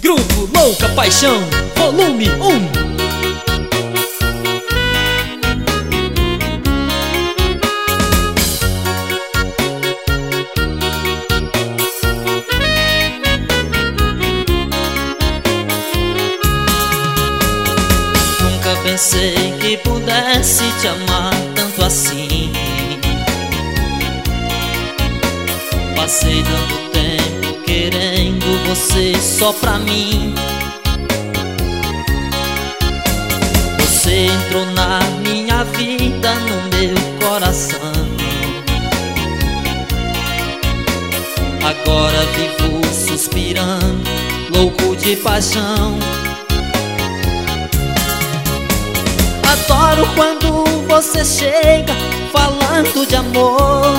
Grupo Louca Paixão, volume 1. Pensei que pudesse te amar tanto assim. Passei tanto tempo querendo você só pra mim. Você entrou na minha vida, no meu coração. Agora vivo suspirando, louco de paixão. Adoro quando você chega falando de amor.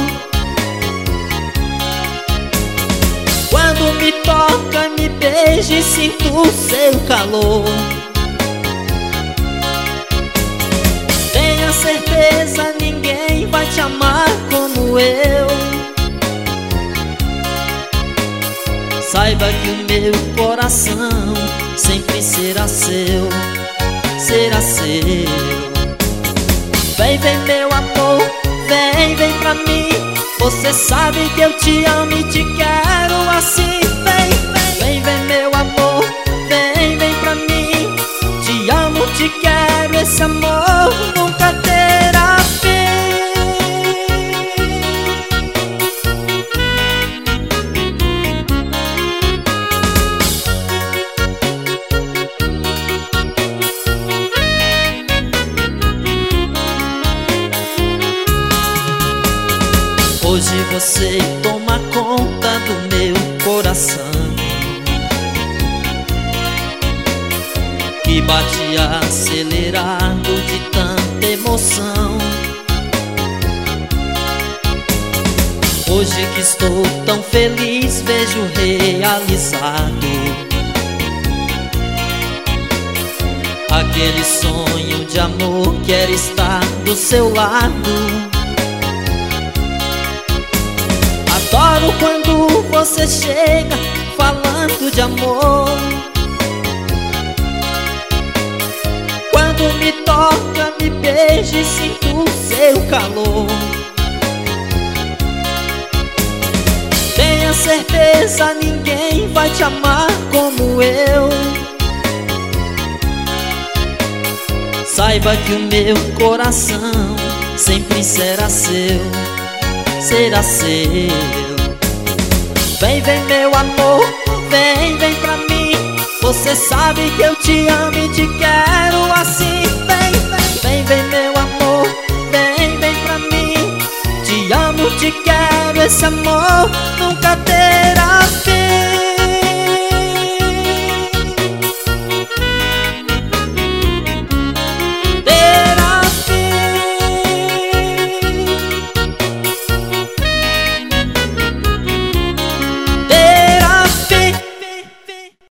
Quando me toca, me beija e sinto o seu calor. Tenha certeza, ninguém vai te amar como eu. Saiba que o meu coração sempre será seu. Será seu. Vem, vem meu amor, vem, vem pra mim. Você sabe que eu te amo e te quero assim. Vem, vem, vem, vem meu amor, vem, vem pra mim. Te amo, te quero, esse amor nunca terá fim. Hoje você toma conta do meu coração, que bate acelerado de tanta emoção. Hoje que estou tão feliz, vejo realizado aquele sonho de amor, quero estar do seu lado. Adoro quando você chega falando de amor. Quando me toca, me beija e sinto o seu calor. Tenha certeza, ninguém vai te amar como eu. Saiba que o meu coração sempre será seu. Será seu. Vem, vem meu amor, vem, vem pra mim. Você sabe que eu te amo e te quero assim. Vem, vem, vem, vem meu amor, vem, vem pra mim. Te amo, te quero, esse amor